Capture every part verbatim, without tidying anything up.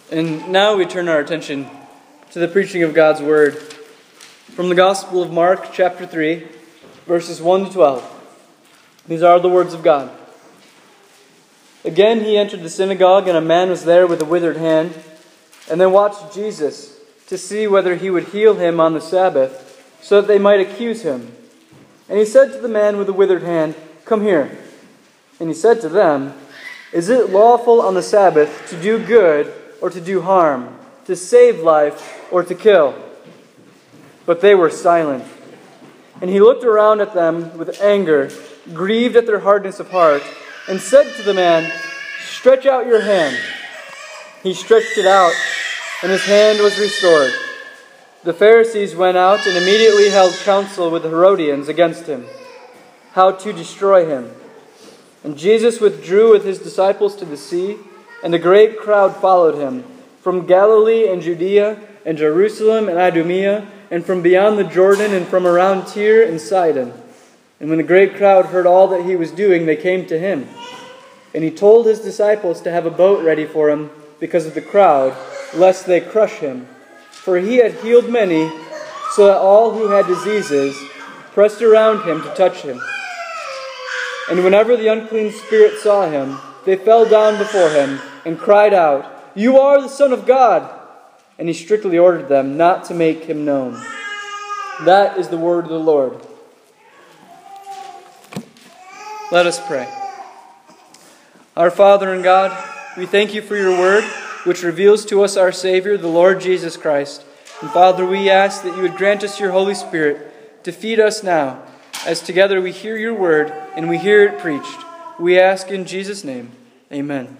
And now we turn our attention to the preaching of God's Word from the Gospel of Mark, chapter three, verses one to twelve. These are the words of God. Again he entered the synagogue, and a man was there with a withered hand, and they watched Jesus to see whether he would heal him on the Sabbath, so that they might accuse him. And he said to the man with the withered hand, "Come here." And he said to them, "Is it lawful on the Sabbath to do good or to do harm, to save life or to kill?" But they were silent. And he looked around at them with anger, grieved at their hardness of heart, and said to the man, "Stretch out your hand." He stretched it out, and his hand was restored. The Pharisees went out and immediately held counsel with the Herodians against him, how to destroy him. And Jesus withdrew with his disciples to the sea, and a great crowd followed him, from Galilee and Judea and Jerusalem and Idumea, and from beyond the Jordan and from around Tyre and Sidon. And when the great crowd heard all that he was doing, they came to him. And he told his disciples to have a boat ready for him because of the crowd, lest they crush him. For he had healed many, so that all who had diseases pressed around him to touch him. And whenever the unclean spirit saw him, they fell down before him and cried out, "You are the Son of God!" And he strictly ordered them not to make him known. That is the word of the Lord. Let us pray. Our Father and God, we thank you for your word, which reveals to us our Savior, the Lord Jesus Christ. And Father, we ask that you would grant us your Holy Spirit to feed us now, as together we hear your word and we hear it preached. We ask in Jesus' name, amen.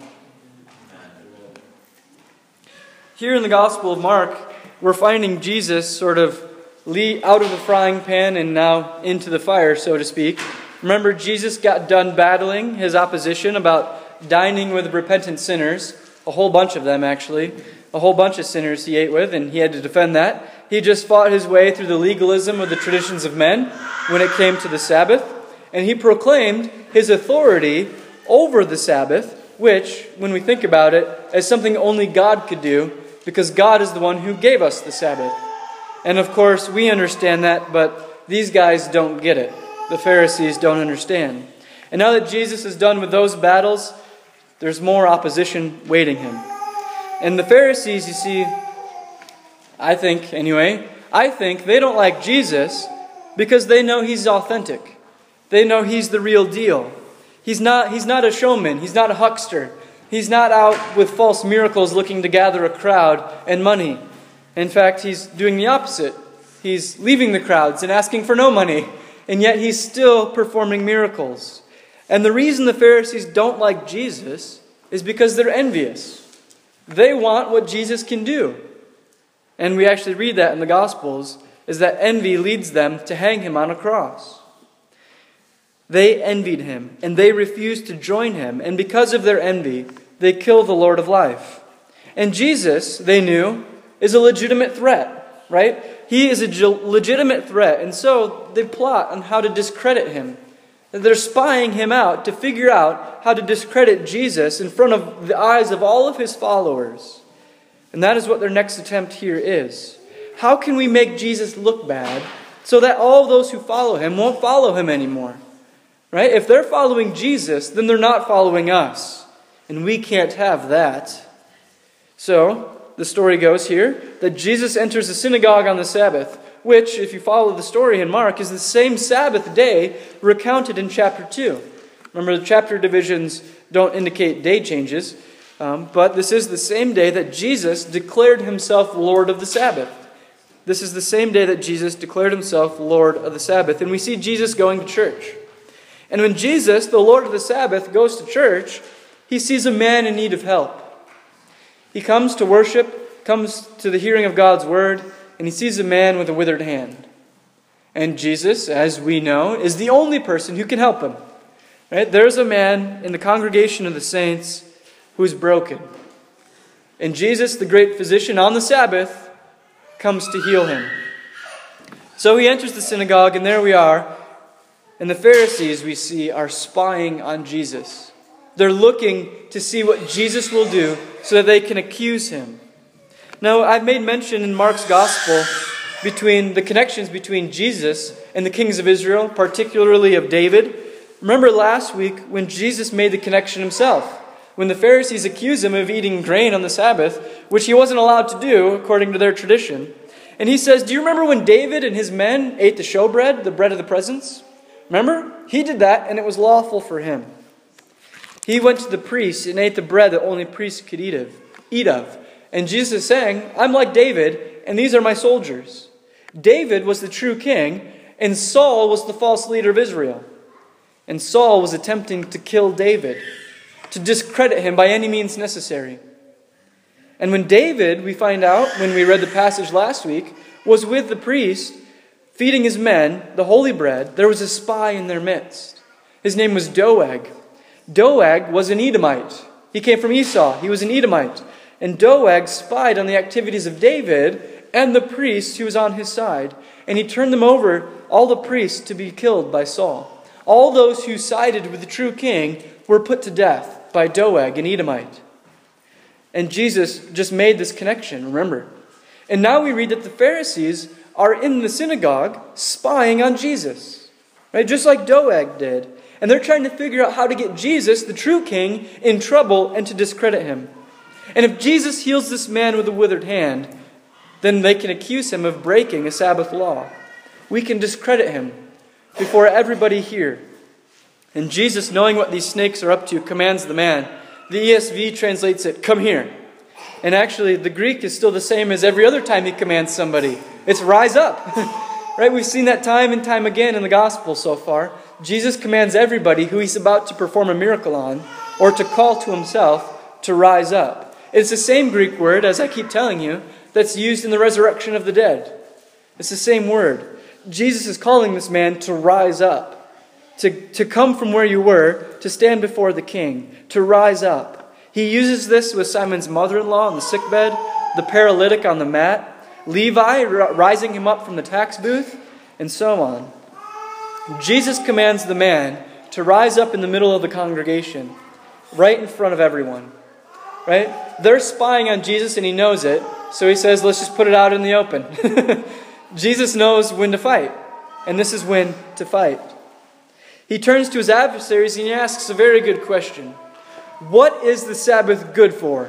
Here in the Gospel of Mark, we're finding Jesus sort of out of the frying pan and now into the fire, so to speak. Remember, Jesus got done battling his opposition about dining with repentant sinners, a whole bunch of them actually, a whole bunch of sinners he ate with, and he had to defend that. He just fought his way through the legalism of the traditions of men when it came to the Sabbath, and he proclaimed his authority over the Sabbath, which, when we think about it, is something only God could do, because God is the one who gave us the Sabbath. And of course, we understand that, but these guys don't get it. The Pharisees don't understand. And now that Jesus is done with those battles, there's more opposition waiting him. And the Pharisees, you see, I think, anyway, I think they don't like Jesus because they know he's authentic. They know he's the real deal. He's not, he's not a showman. He's not a huckster. He's not out with false miracles looking to gather a crowd and money. In fact, he's doing the opposite. He's leaving the crowds and asking for no money, and yet he's still performing miracles. And the reason the Pharisees don't like Jesus is because they're envious. They want what Jesus can do. And we actually read that in the Gospels, is that envy leads them to hang him on a cross. They envied him, and they refused to join him. And because of their envy, they kill the Lord of life. And Jesus, they knew, is a legitimate threat, right? He is a legitimate threat, and so they plot on how to discredit him. They're spying him out to figure out how to discredit Jesus in front of the eyes of all of his followers. And that is what their next attempt here is. How can we make Jesus look bad so that all those who follow him won't follow him anymore? Right? If they're following Jesus, then they're not following us. And we can't have that. So, the story goes here that Jesus enters the synagogue on the Sabbath, which, if you follow the story in Mark, is the same Sabbath day recounted in chapter two. Remember, the chapter divisions don't indicate day changes, um, but this is the same day that Jesus declared himself Lord of the Sabbath. This is the same day that Jesus declared himself Lord of the Sabbath, and we see Jesus going to church. And when Jesus, the Lord of the Sabbath, goes to church, he sees a man in need of help. He comes to worship, comes to the hearing of God's word, and he sees a man with a withered hand. And Jesus, as we know, is the only person who can help him. Right? There's a man in the congregation of the saints who is broken. And Jesus, the great physician on the Sabbath, comes to heal him. So he enters the synagogue, and there we are. And the Pharisees, we see, are spying on Jesus. They're looking to see what Jesus will do so that they can accuse him. Now, I've made mention in Mark's gospel between the connections between Jesus and the kings of Israel, particularly of David. Remember last week when Jesus made the connection himself, when the Pharisees accused him of eating grain on the Sabbath, which he wasn't allowed to do according to their tradition. And he says, do you remember when David and his men ate the showbread, the bread of the presence? Remember? He did that, and it was lawful for him. He went to the priest and ate the bread that only priests could eat of. Eat of. And Jesus is saying, I'm like David, and these are my soldiers. David was the true king, and Saul was the false leader of Israel. And Saul was attempting to kill David, to discredit him by any means necessary. And when David, we find out, when we read the passage last week, was with the priest, feeding his men the holy bread, there was a spy in their midst. His name was Doeg. Doeg was an Edomite. He came from Esau. He was an Edomite. And Doeg spied on the activities of David and the priest who was on his side. And he turned them over, all the priests, to be killed by Saul. All those who sided with the true king were put to death by Doeg, an Edomite. And Jesus just made this connection, remember. And now we read that the Pharisees are in the synagogue spying on Jesus, right? Just like Doeg did. And they're trying to figure out how to get Jesus, the true king, in trouble and to discredit him. And if Jesus heals this man with a withered hand, then they can accuse him of breaking a Sabbath law. We can discredit him before everybody here. And Jesus, knowing what these snakes are up to, commands the man. The E S V translates it, come here. And actually, the Greek is still the same as every other time he commands somebody. It's rise up. Right? We've seen that time and time again in the gospel so far. Jesus commands everybody who he's about to perform a miracle on, or to call to himself, to rise up. It's the same Greek word, as I keep telling you, that's used in the resurrection of the dead. It's the same word. Jesus is calling this man to rise up. To, to come from where you were, to stand before the king, to rise up. He uses this with Simon's mother-in-law on the sickbed, the paralytic on the mat, Levi rising him up from the tax booth, and so on. Jesus commands the man to rise up in the middle of the congregation, right in front of everyone. Right? They're spying on Jesus and he knows it, so he says, let's just put it out in the open. Jesus knows when to fight, and this is when to fight. He turns to his adversaries and he asks a very good question. What is the Sabbath good for?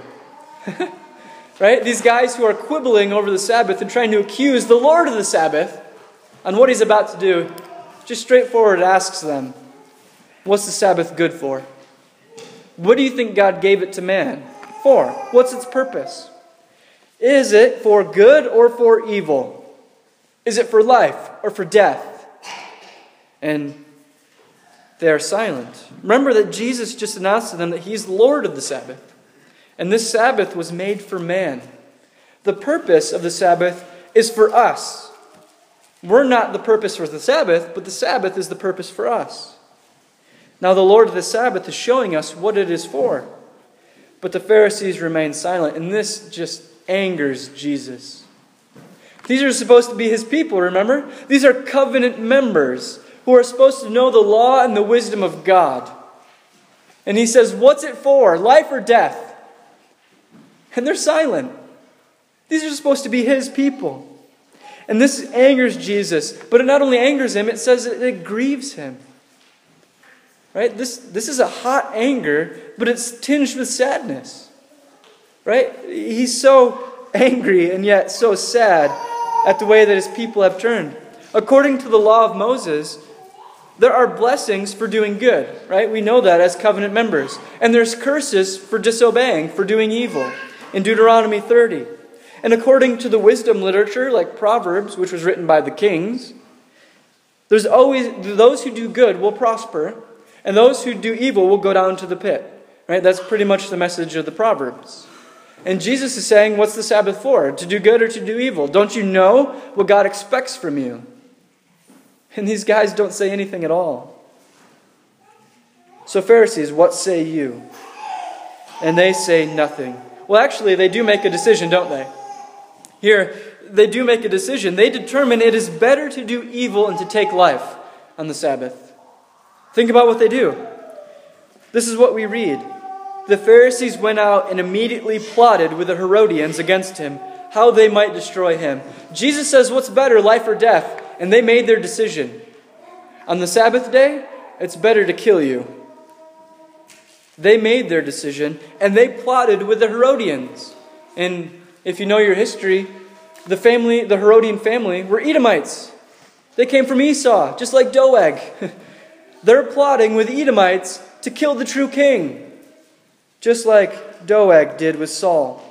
Right? These guys who are quibbling over the Sabbath and trying to accuse the Lord of the Sabbath on what he's about to do, just straightforward asks them, what's the Sabbath good for? What do you think God gave it to man for? What's its purpose? Is it for good or for evil? Is it for life or for death? And they are silent. Remember that Jesus just announced to them that he's Lord of the Sabbath. And this Sabbath was made for man. The purpose of the Sabbath is for us. We're not the purpose for the Sabbath, but the Sabbath is the purpose for us. Now the Lord of the Sabbath is showing us what it is for. But the Pharisees remain silent, and this just angers Jesus. These are supposed to be his people, remember? These are covenant members who are supposed to know the law and the wisdom of God. And he says, what's it for? Life or death? And they're silent. These are supposed to be his people. And this angers Jesus. But it not only angers him, it says it, it grieves him. Right? This, this is a hot anger, but it's tinged with sadness. Right? He's so angry and yet so sad at the way that his people have turned. According to the law of Moses, there are blessings for doing good. Right? We know that as covenant members. And there's curses for disobeying, for doing evil. In Deuteronomy thirty. And according to the wisdom literature, like Proverbs, which was written by the kings, there's always, those who do good will prosper, and those who do evil will go down to the pit. Right? That's pretty much the message of the Proverbs. And Jesus is saying, what's the Sabbath for? To do good or to do evil? Don't you know what God expects from you? And these guys don't say anything at all. So Pharisees, what say you? And they say nothing. Well, actually, they do make a decision, don't they? Here, they do make a decision. They determine it is better to do evil and to take life on the Sabbath. Think about what they do. This is what we read. the Pharisees went out and immediately plotted with the Herodians against him, how they might destroy him. Jesus says, what's better, life or death? And they made their decision. On the Sabbath day, it's better to kill you. They made their decision, and they plotted with the Herodians. And if you know your history, the family, the Herodian family, were Edomites. They came from Esau, just like Doeg. They're plotting with Edomites to kill the true king, just like Doeg did with Saul.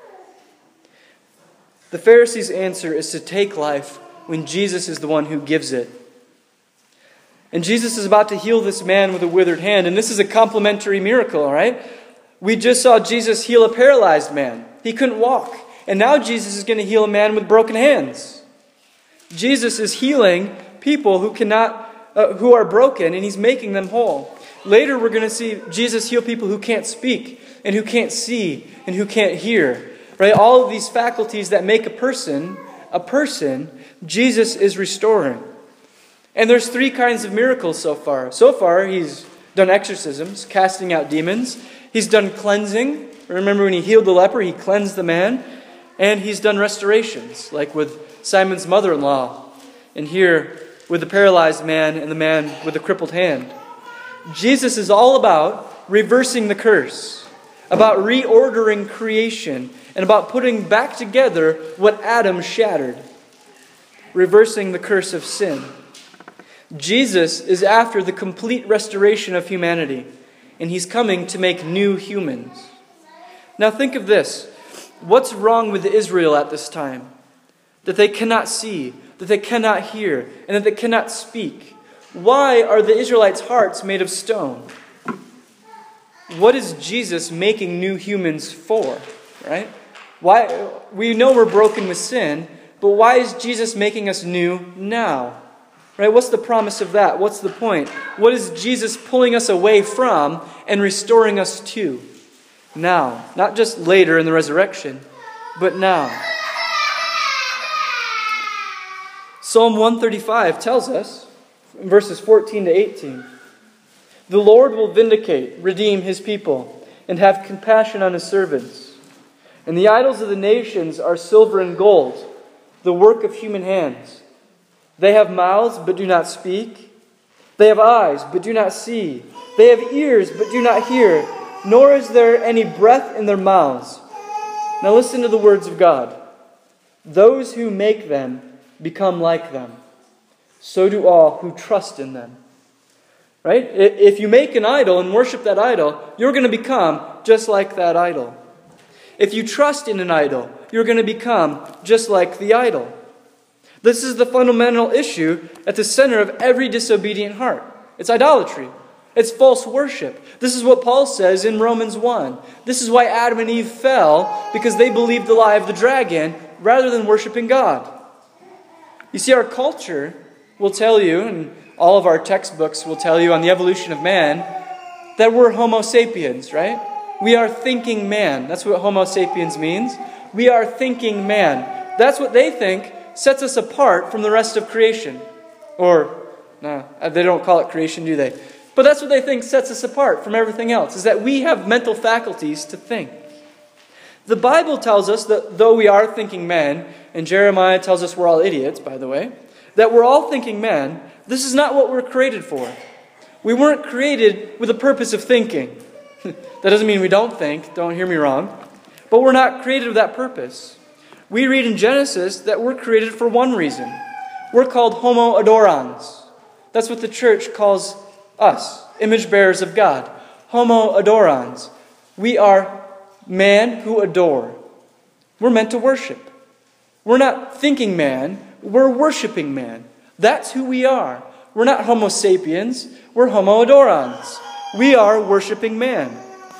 The Pharisees' answer is to take life when Jesus is the one who gives it. And Jesus is about to heal this man with a withered hand, and this is a complementary miracle, all right? We just saw Jesus heal a paralyzed man. He couldn't walk. And now Jesus is going to heal a man with broken hands. Jesus is healing people who cannot, uh, who are broken, and he's making them whole. Later we're going to see Jesus heal people who can't speak, and who can't see, and who can't hear. Right? All of these faculties that make a person a person, Jesus is restoring. And there's three kinds of miracles so far. So far, he's done exorcisms, casting out demons. He's done cleansing. Remember when he healed the leper, he cleansed the man. And he's done restorations, like with Simon's mother-in-law. And here, with the paralyzed man and the man with the crippled hand. Jesus is all about reversing the curse, about reordering creation, and about putting back together what Adam shattered, reversing the curse of sin. Jesus is after the complete restoration of humanity, and he's coming to make new humans. Now think of this. What's wrong with Israel at this time? That they cannot see, that they cannot hear, and that they cannot speak. Why are the Israelites' hearts made of stone? What is Jesus making new humans for? Right? Why? We know we're broken with sin, but why is Jesus making us new now? Right? What's the promise of that? What's the point? What is Jesus pulling us away from and restoring us to? Now. Not just later in the resurrection, but now. Psalm one thirty-five tells us, in verses fourteen to eighteen, the Lord will vindicate, redeem his people, and have compassion on his servants. And the idols of the nations are silver and gold, the work of human hands. They have mouths, but do not speak. They have eyes, but do not see. They have ears, but do not hear. Nor is there any breath in their mouths. Now listen to the words of God. Those who make them become like them. So do all who trust in them. Right? If you make an idol and worship that idol, you're going to become just like that idol. If you trust in an idol, you're going to become just like the idol. This is the fundamental issue at the center of every disobedient heart. It's idolatry. It's false worship. This is what Paul says in Romans one. This is why Adam and Eve fell, because they believed the lie of the dragon rather than worshiping God. You see, our culture will tell you, and all of our textbooks will tell you on the evolution of man, that we're Homo sapiens, right? We are thinking man. That's what Homo sapiens means. We are thinking man. That's what they think sets us apart from the rest of creation. Or, no, they don't call it creation, do they? But that's what they think sets us apart from everything else, is that we have mental faculties to think. The Bible tells us that though we are thinking men, and Jeremiah tells us we're all idiots, by the way, that we're all thinking men, this is not what we're created for. We weren't created with a purpose of thinking. That doesn't mean we don't think, don't hear me wrong. But we're not created with that purpose. We read in Genesis that we're created for one reason. We're called homo adorans. That's what the church calls us, image bearers of God. Homo adorans. We are man who adore. We're meant to worship. We're not thinking man, we're worshiping man. That's who we are. We're not homo sapiens, we're homo adorans. We are worshiping man.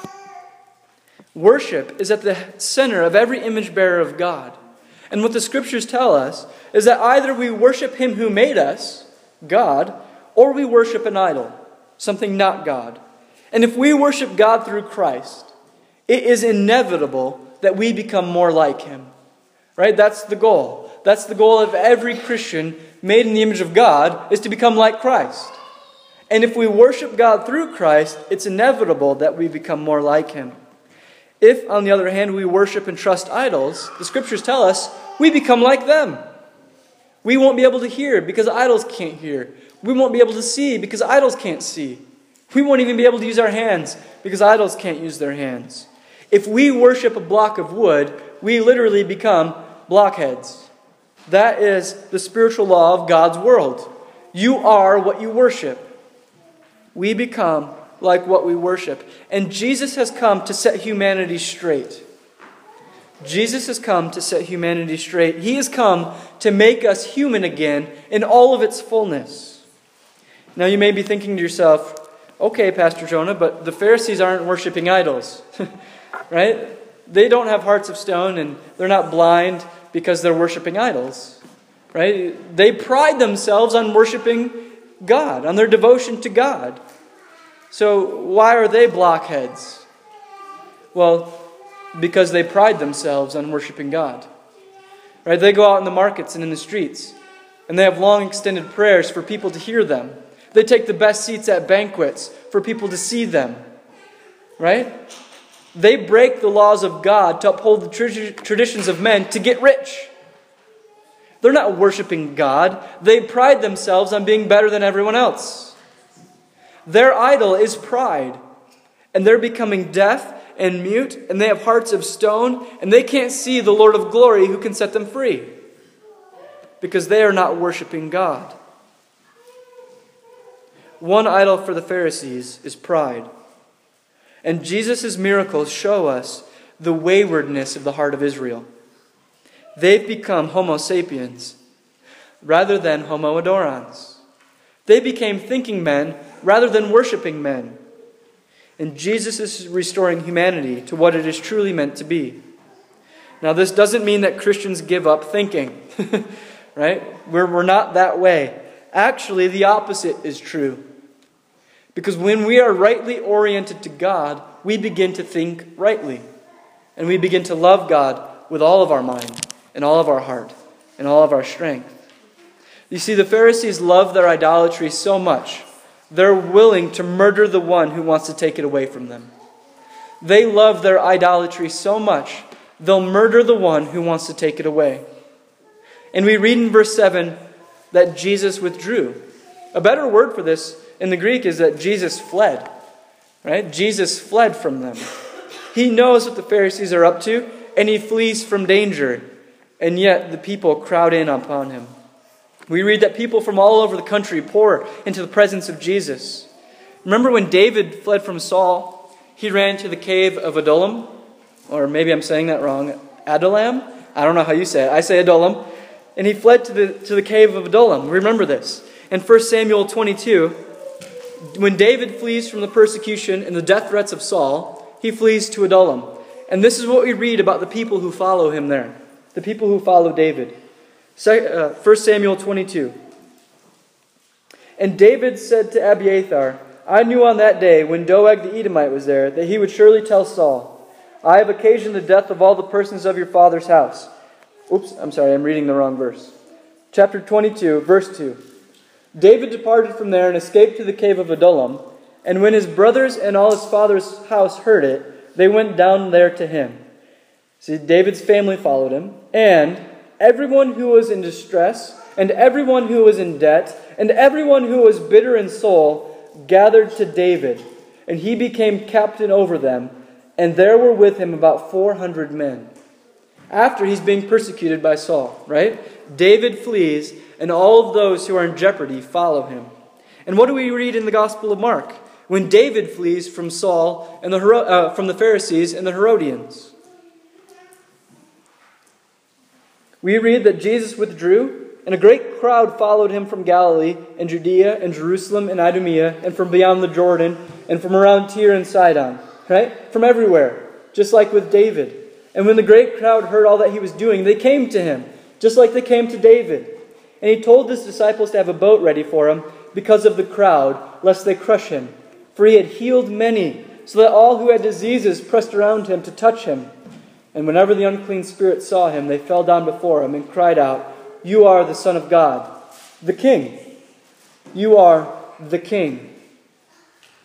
Worship is at the center of every image bearer of God. And what the scriptures tell us is that either we worship him who made us, God, or we worship an idol, something not God. And if we worship God through Christ, it is inevitable that we become more like him. Right? That's the goal. That's the goal of every Christian made in the image of God, is to become like Christ. And if we worship God through Christ, it's inevitable that we become more like Him. If, on the other hand, we worship and trust idols, the Scriptures tell us we become like them. We won't be able to hear because idols can't hear. We won't be able to see because idols can't see. We won't even be able to use our hands because idols can't use their hands. If we worship a block of wood, we literally become blockheads. That is the spiritual law of God's world. You are what you worship. We become like what we worship. And Jesus has come to set humanity straight. Jesus has come to set humanity straight. He has come to make us human again in all of its fullness. Now you may be thinking to yourself, okay, Pastor Jonah, but the Pharisees aren't worshiping idols. Right? They don't have hearts of stone and they're not blind because they're worshiping idols. Right? They pride themselves on worshiping God, on their devotion to God. So why are they blockheads? Well, because they pride themselves on worshiping God. Right? They go out in the markets and in the streets, and they have long extended prayers for people to hear them. They take the best seats at banquets for people to see them. Right? They break the laws of God to uphold the tra- traditions of men to get rich. They're not worshiping God. They pride themselves on being better than everyone else. Their idol is pride. And they're becoming deaf and mute, and they have hearts of stone, and they can't see the Lord of glory who can set them free. Because they are not worshiping God. One idol for the Pharisees is pride. And Jesus' miracles show us the waywardness of the heart of Israel. They've become Homo sapiens rather than Homo adorans. They became thinking men rather than worshiping men. And Jesus is restoring humanity to what it is truly meant to be. Now, this doesn't mean that Christians give up thinking. Right? We're, we're not that way. Actually, the opposite is true. Because when we are rightly oriented to God, we begin to think rightly. And we begin to love God with all of our mind, and all of our heart, and all of our strength. You see, the Pharisees love their idolatry so much, they're willing to murder the one who wants to take it away from them. They love their idolatry so much, they'll murder the one who wants to take it away. And we read in verse seven that Jesus withdrew. A better word for this in the Greek is that Jesus fled. Right? Jesus fled from them. He knows what the Pharisees are up to, and he flees from danger. And yet the people crowd in upon him. We read that people from all over the country pour into the presence of Jesus. Remember when David fled from Saul, he ran to the cave of Adullam? Or maybe I'm saying that wrong. Adullam? I don't know how you say it. I say Adullam. And he fled to the, to the cave of Adullam. Remember this. In First Samuel twenty-two, when David flees from the persecution and the death threats of Saul, he flees to Adullam. And this is what we read about the people who follow him there. The people who follow David. First Samuel twenty-two. And David said to Abiathar, I knew on that day when Doeg the Edomite was there that he would surely tell Saul, I have occasioned the death of all the persons of your father's house. Oops, I'm sorry, I'm reading the wrong verse. Chapter twenty-two, verse two. David departed from there and escaped to the cave of Adullam. And when his brothers and all his father's house heard it, they went down there to him. See, David's family followed him. And everyone who was in distress, and everyone who was in debt, and everyone who was bitter in soul, gathered to David. And he became captain over them. And there were with him about four hundred men. After he's being persecuted by Saul, right? David flees, and all of those who are in jeopardy follow him. And what do we read in the Gospel of Mark? When David flees from Saul and the uh, from the Pharisees and the Herodians. We read that Jesus withdrew, and a great crowd followed him from Galilee and Judea and Jerusalem and Idumea and from beyond the Jordan and from around Tyre and Sidon. Right? From everywhere, just like with David. And when the great crowd heard all that he was doing, they came to him, just like they came to David. And he told his disciples to have a boat ready for him because of the crowd, lest they crush him. For he had healed many, so that all who had diseases pressed around him to touch him. And whenever the unclean spirits saw him, they fell down before him and cried out, You are the Son of God, the King. You are the King.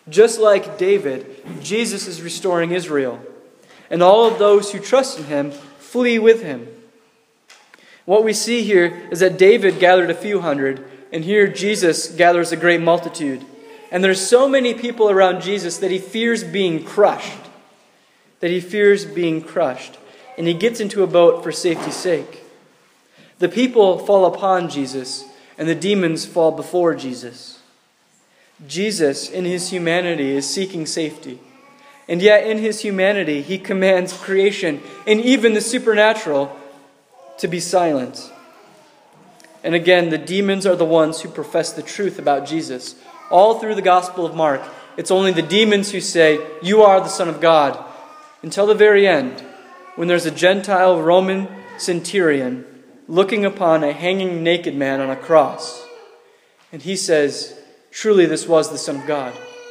Just like David, Jesus is restoring Israel. And all of those who trust in him flee with him. What we see here is that David gathered a few hundred, and here Jesus gathers a great multitude. And there's so many people around Jesus that he fears being crushed. That he fears being crushed. And he gets into a boat for safety's sake. The people fall upon Jesus, and the demons fall before Jesus. Jesus, in his humanity, is seeking safety. And yet, in his humanity, he commands creation and even the supernatural to be silent. And again, the demons are the ones who profess the truth about Jesus. All through the Gospel of Mark, it's only the demons who say, "You are the Son of God," until the very end, when there's a Gentile Roman centurion looking upon a hanging naked man on a cross. And he says, "Truly this was the Son of God."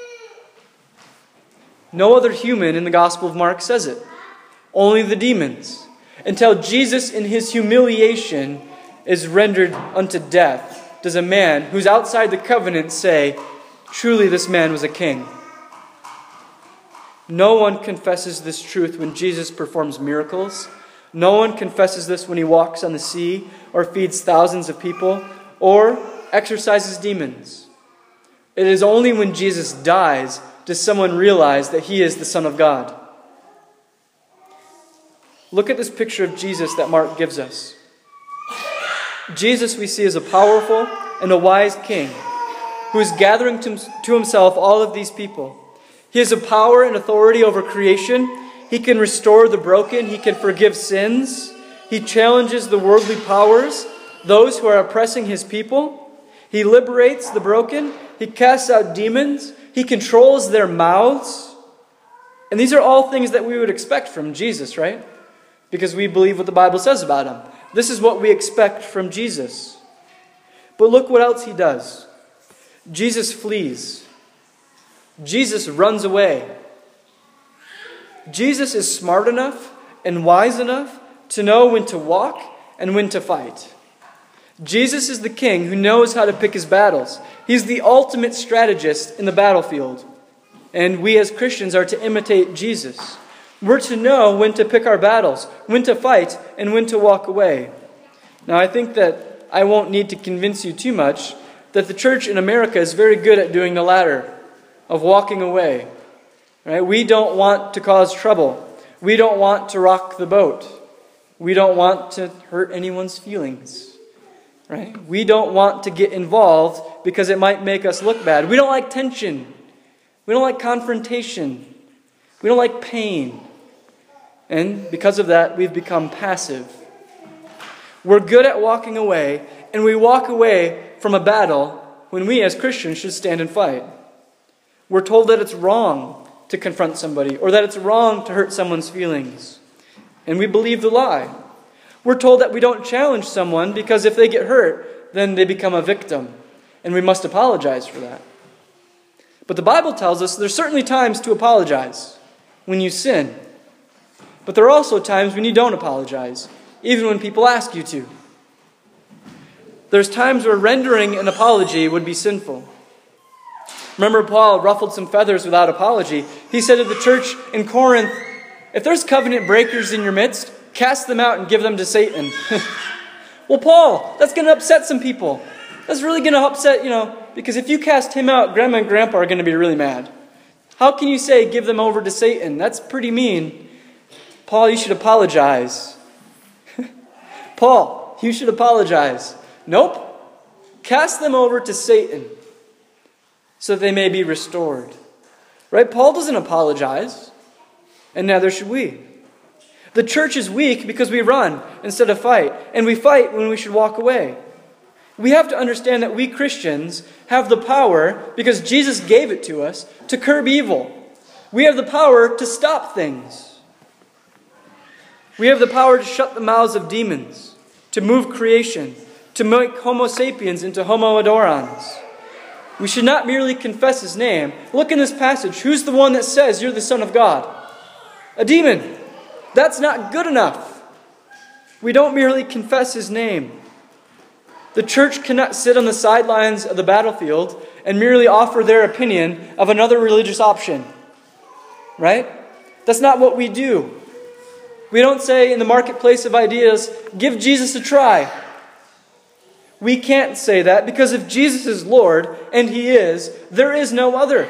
No other human in the Gospel of Mark says it. Only the demons. Until Jesus in his humiliation is rendered unto death, does a man who's outside the covenant say, "Truly this man was a king." No one confesses this truth when Jesus performs miracles. No one confesses this when he walks on the sea or feeds thousands of people or exorcises demons. It is only when Jesus dies does someone realize that he is the Son of God. Look at this picture of Jesus that Mark gives us. Jesus we see as a powerful and a wise king who is gathering to himself all of these people. He has a power and authority over creation. He can restore the broken. He can forgive sins. He challenges the worldly powers, those who are oppressing his people. He liberates the broken. He casts out demons. He controls their mouths. And these are all things that we would expect from Jesus, right? Because we believe what the Bible says about him. This is what we expect from Jesus. But look what else he does. Jesus flees. Jesus runs away. Jesus is smart enough and wise enough to know when to walk and when to fight. Jesus is the king who knows how to pick his battles. He's the ultimate strategist in the battlefield. And we as Christians are to imitate Jesus. We're to know when to pick our battles, when to fight, and when to walk away. Now, I think that I won't need to convince you too much that the church in America is very good at doing the latter, of walking away. Right? We don't want to cause trouble. We don't want to rock the boat. We don't want to hurt anyone's feelings. Right? We don't want to get involved because it might make us look bad. We don't like tension. We don't like confrontation. We don't like pain. And because of that, we've become passive. We're good at walking away, and we walk away from a battle when we as Christians should stand and fight. We're told that it's wrong to confront somebody, or that it's wrong to hurt someone's feelings. And we believe the lie. We're told that we don't challenge someone because if they get hurt, then they become a victim. And we must apologize for that. But the Bible tells us there's certainly times to apologize when you sin. But there are also times when you don't apologize, even when people ask you to. There's times where rendering an apology would be sinful. Remember, Paul ruffled some feathers without apology. He said to the church in Corinth, "If there's covenant breakers in your midst, cast them out and give them to Satan." Well, Paul, that's going to upset some people. That's really going to upset, you know, because if you cast him out, Grandma and Grandpa are going to be really mad. How can you say give them over to Satan? That's pretty mean. Paul, you should apologize. Paul, you should apologize. Nope. Cast them over to Satan so that they may be restored. Right? Paul doesn't apologize, and neither should we. The church is weak because we run instead of fight, and we fight when we should walk away. We have to understand that we Christians have the power, because Jesus gave it to us, to curb evil. We have the power to stop things. We have the power to shut the mouths of demons, to move creation, to make Homo sapiens into Homo adorans. We should not merely confess his name. Look in this passage. Who's the one that says you're the Son of God? A demon. That's not good enough. We don't merely confess his name. The church cannot sit on the sidelines of the battlefield and merely offer their opinion of another religious option. Right? That's not what we do. We don't say in the marketplace of ideas, give Jesus a try. We can't say that because if Jesus is Lord, and He is, there is no other.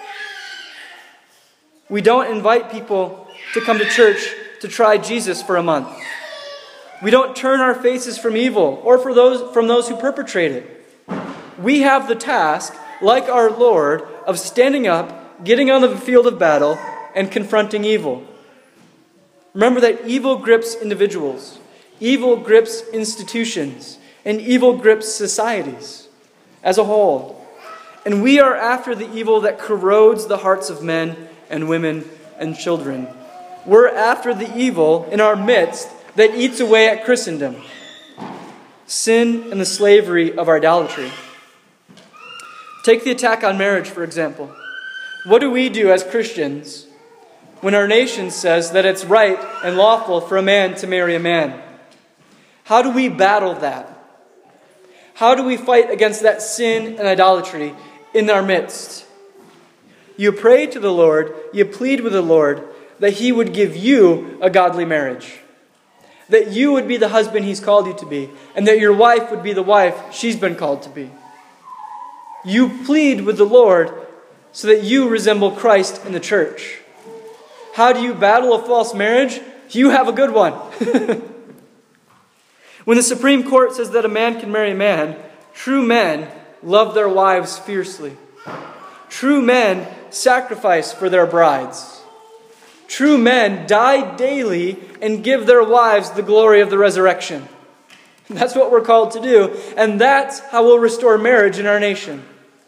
We don't invite people to come to church to try Jesus for a month. We don't turn our faces from evil or for those, from those who perpetrate it. We have the task, like our Lord, of standing up, getting on the field of battle, and confronting evil. Remember that evil grips individuals, evil grips institutions, and evil grips societies as a whole. And we are after the evil that corrodes the hearts of men and women and children. We're after the evil in our midst that eats away at Christendom. Sin and the slavery of idolatry. Take the attack on marriage, for example. What do we do as Christians when our nation says that it's right and lawful for a man to marry a man? How do we battle that? How do we fight against that sin and idolatry in our midst? You pray to the Lord, you plead with the Lord that He would give you a godly marriage. That you would be the husband He's called you to be, and that your wife would be the wife she's been called to be. You plead with the Lord so that you resemble Christ in the church. How do you battle a false marriage? You have a good one. When the Supreme Court says that a man can marry a man, true men love their wives fiercely. True men sacrifice for their brides. True men die daily and give their wives the glory of the resurrection. That's what we're called to do, and that's how we'll restore marriage in our nation.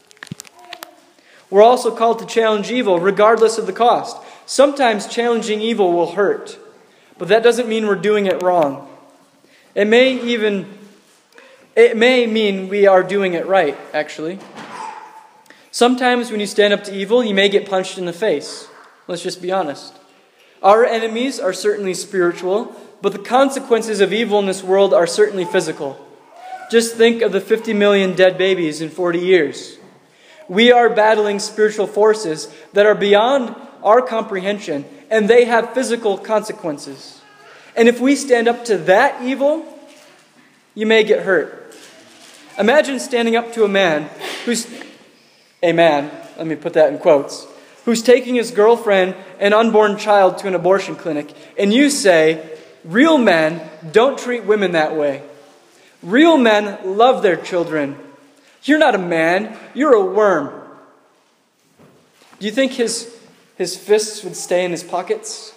We're also called to challenge evil regardless of the cost. Sometimes challenging evil will hurt, but that doesn't mean we're doing it wrong. It may even, it may mean we are doing it right, actually. Sometimes when you stand up to evil, you may get punched in the face. Let's just be honest. Our enemies are certainly spiritual, but the consequences of evil in this world are certainly physical. Just think of the fifty million dead babies in forty years. We are battling spiritual forces that are beyond our comprehension, and they have physical consequences. And if we stand up to that evil, you may get hurt. Imagine standing up to a man who's, a man, let me put that in quotes, who's taking his girlfriend and unborn child to an abortion clinic, and you say, real men don't treat women that way. Real men love their children. You're not a man, you're a worm. Do you think his, his fists would stay in his pockets?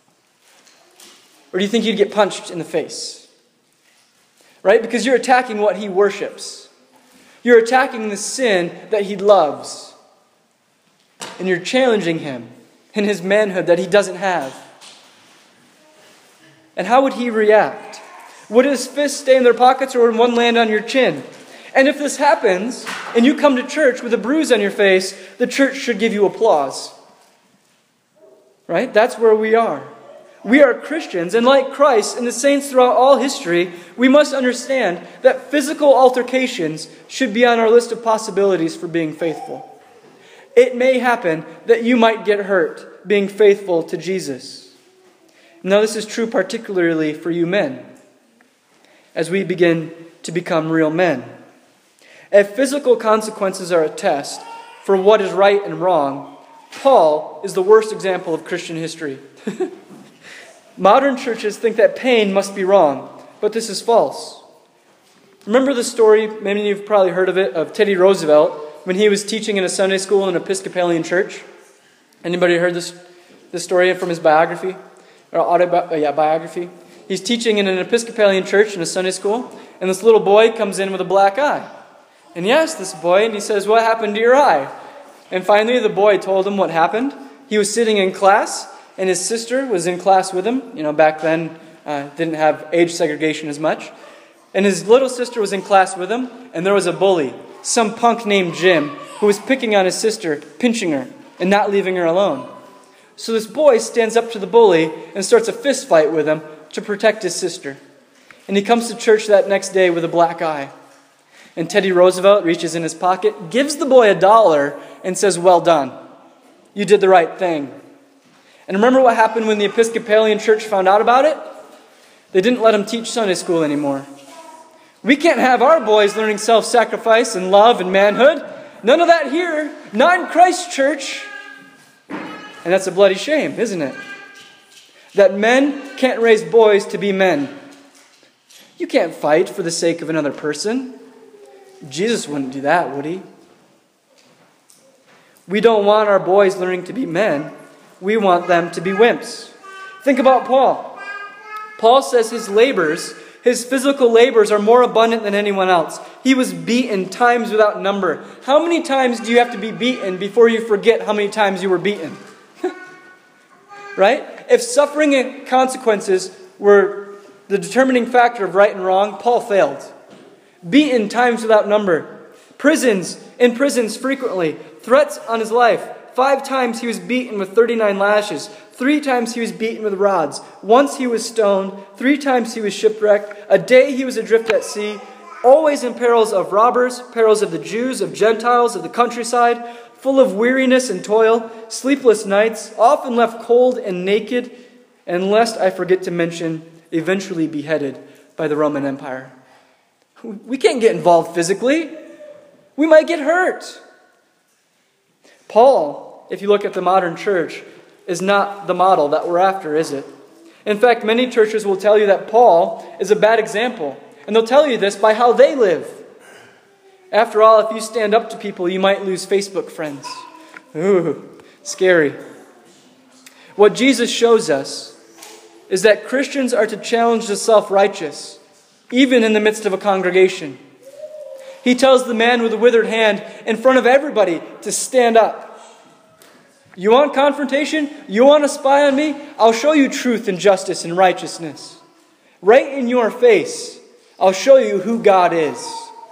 Or do you think you'd get punched in the face? Right? Because you're attacking what he worships. You're attacking the sin that he loves. And you're challenging him in his manhood that he doesn't have. And how would he react? Would his fists stay in their pockets or would one land on your chin? And if this happens, and you come to church with a bruise on your face, the church should give you applause. Right? That's where we are. We are Christians, and like Christ and the saints throughout all history, we must understand that physical altercations should be on our list of possibilities for being faithful. It may happen that you might get hurt being faithful to Jesus. Now, this is true particularly for you men, as we begin to become real men. If physical consequences are a test for what is right and wrong, Paul is the worst example of Christian history. Modern churches think that pain must be wrong, but this is false. Remember the story, maybe you've probably heard of it, of Teddy Roosevelt when he was teaching in a Sunday school in an Episcopalian church? Anybody heard this, this story from his biography? Or autobi- yeah, biography? He's teaching in an Episcopalian church in a Sunday school, and this little boy comes in with a black eye. And he asks this boy, and he says, "What happened to your eye?" And finally the boy told him what happened. He was sitting in class, and his sister was in class with him. You know, back then, uh, didn't have age segregation as much. And his little sister was in class with him, and there was a bully, some punk named Jim, who was picking on his sister, pinching her, and not leaving her alone. So this boy stands up to the bully and starts a fist fight with him to protect his sister. And he comes to church that next day with a black eye. And Teddy Roosevelt reaches in his pocket, gives the boy a dollar, and says, "Well done. You did the right thing." And remember what happened when the Episcopalian Church found out about it? They didn't let him teach Sunday school anymore. We can't have our boys learning self-sacrifice and love and manhood. None of that here. Not in Christ's church. And that's a bloody shame, isn't it? That men can't raise boys to be men. You can't fight for the sake of another person. Jesus wouldn't do that, would he? We don't want our boys learning to be men. We want them to be wimps. Think about Paul. Paul says his labors, his physical labors, are more abundant than anyone else. He was beaten times without number. How many times do you have to be beaten before you forget how many times you were beaten? Right? If suffering and consequences were the determining factor of right and wrong, Paul failed. Beaten times without number. Prisons, in prisons frequently. Threats on his life. Five times he was beaten with thirty-nine lashes. Three times he was beaten with rods. Once he was stoned. Three times he was shipwrecked. A day he was adrift at sea. Always in perils of robbers, perils of the Jews, of Gentiles, of the countryside. Full of weariness and toil. Sleepless nights. Often left cold and naked. And lest I forget to mention, eventually beheaded by the Roman Empire. We can't get involved physically. We might get hurt. Paul, if you look at the modern church, is not the model that we're after, is it? In fact, many churches will tell you that Paul is a bad example. And they'll tell you this by how they live. After all, if you stand up to people, you might lose Facebook friends. Ooh, scary. What Jesus shows us is that Christians are to challenge the self-righteous, even in the midst of a congregation. He tells the man with the withered hand in front of everybody to stand up. You want confrontation? You want to spy on me? I'll show you truth and justice and righteousness. Right in your face, I'll show you who God is.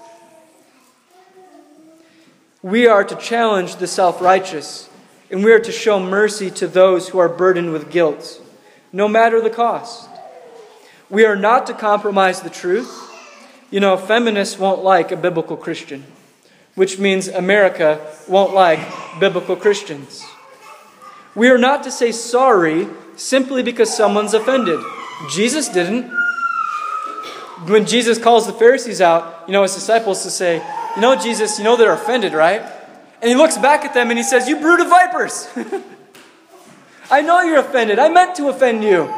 We are to challenge the self-righteous, and we are to show mercy to those who are burdened with guilt, no matter the cost. We are not to compromise the truth. You know, feminists won't like a biblical Christian, which means America won't like biblical Christians. We are not to say sorry simply because someone's offended. Jesus didn't. When Jesus calls the Pharisees out, you know, his disciples to say, "You know, Jesus, you know they're offended, right?" And he looks back at them and he says, "You brood of vipers! I know you're offended. I meant to offend you."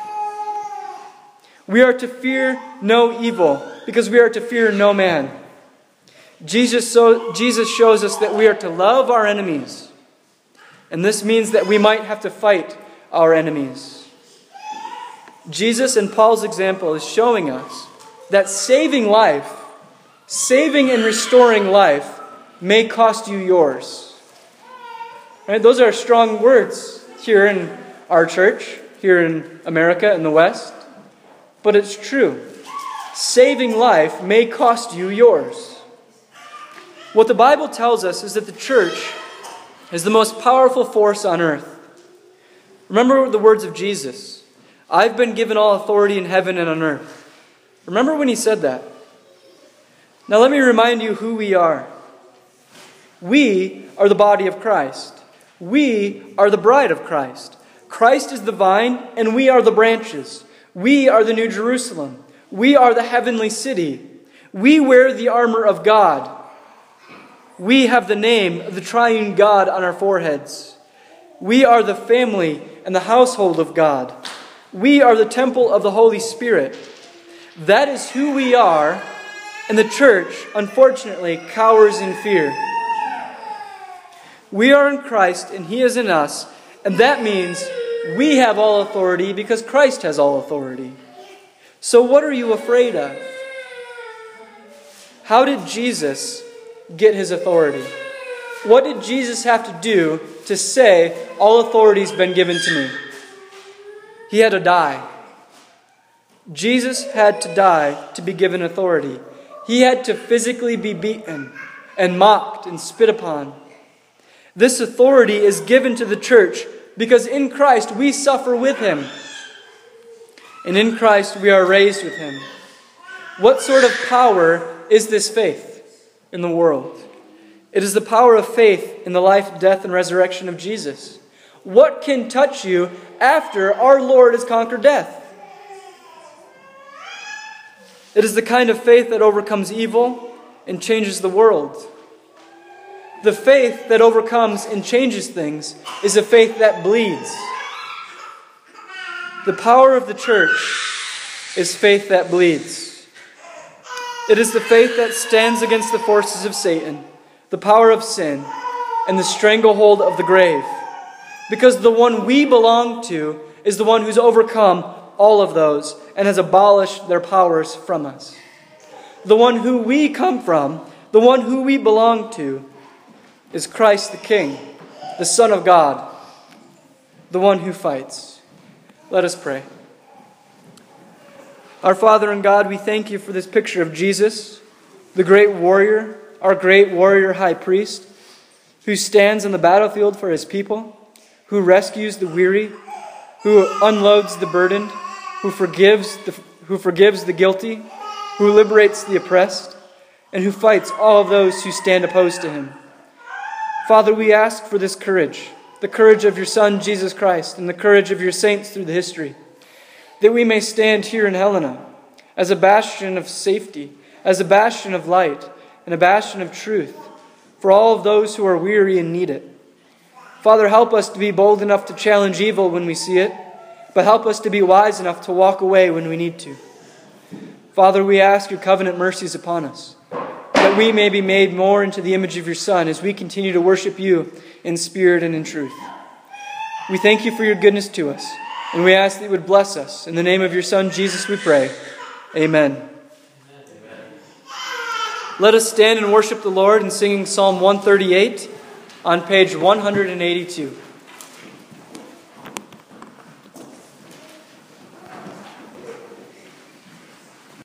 We are to fear no evil because we are to fear no man. Jesus, so, Jesus shows us that we are to love our enemies. And this means that we might have to fight our enemies. Jesus in Paul's example is showing us that saving life, saving and restoring life, may cost you yours. Right? Those are strong words here in our church, here in America, in the West. But it's true. Saving life may cost you yours. What the Bible tells us is that the church is the most powerful force on earth. Remember the words of Jesus. "I've been given all authority in heaven and on earth." Remember when he said that? Now let me remind you who we are. We are the body of Christ. We are the bride of Christ. Christ is the vine and we are the branches. We are the New Jerusalem. We are the heavenly city. We wear the armor of God. We have the name of the triune God on our foreheads. We are the family and the household of God. We are the temple of the Holy Spirit. That is who we are, and the church, unfortunately, cowers in fear. We are in Christ, and He is in us, and that means we have all authority because Christ has all authority. So what are you afraid of? How did Jesus get His authority? What did Jesus have to do to say, all authority has been given to me? He had to die. Jesus had to die to be given authority. He had to physically be beaten and mocked and spit upon. This authority is given to the church because in Christ we suffer with Him. And in Christ we are raised with Him. What sort of power is this faith? in the world. It is the power of faith in the life, death, and resurrection of Jesus. What can touch you after our Lord has conquered death? It is the kind of faith that overcomes evil and changes the world. The faith that overcomes and changes things is a faith that bleeds. The power of the church is faith that bleeds. It is the faith that stands against the forces of Satan, the power of sin, and the stranglehold of the grave. Because the one we belong to is the one who's overcome all of those and has abolished their powers from us. The one who we come from, the one who we belong to, is Christ the King, the Son of God, the one who fights. Let us pray. Our Father and God, we thank you for this picture of Jesus, the great warrior, our great warrior high priest, who stands on the battlefield for his people, who rescues the weary, who unloads the burdened, who forgives the, who forgives the guilty, who liberates the oppressed, and who fights all of those who stand opposed to him. Father, we ask for this courage, the courage of your Son, Jesus Christ, and the courage of your saints through the history, that we may stand here in Helena as a bastion of safety, as a bastion of light, and a bastion of truth for all of those who are weary and need it. Father, help us to be bold enough to challenge evil when we see it, but help us to be wise enough to walk away when we need to. Father, we ask your covenant mercies upon us, that we may be made more into the image of your Son as we continue to worship you in spirit and in truth. We thank you for your goodness to us, and we ask that you would bless us. In the name of your Son, Jesus, we pray. Amen. Amen. Let us stand and worship the Lord in singing Psalm one thirty-eight on page one hundred eighty-two.